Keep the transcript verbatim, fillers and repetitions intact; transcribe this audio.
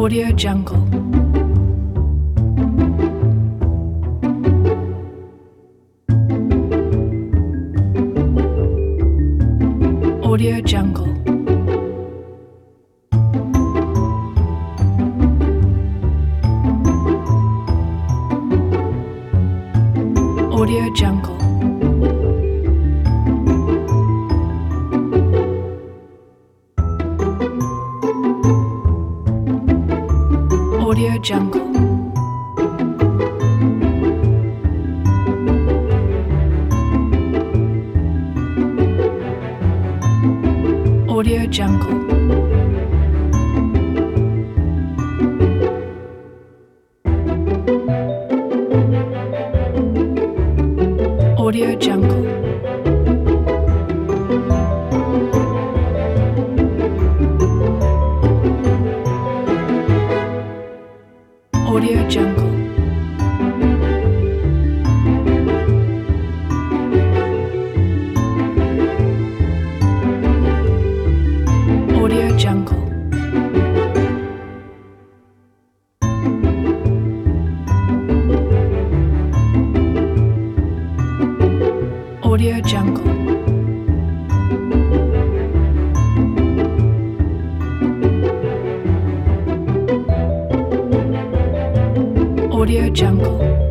Audio Jungle. Audio Jungle. Audio Jungle. Audio Jungle. Audio Jungle. Audio Jungle. Audio Jungle. Audio Jungle. Audio Jungle. Audio Jungle.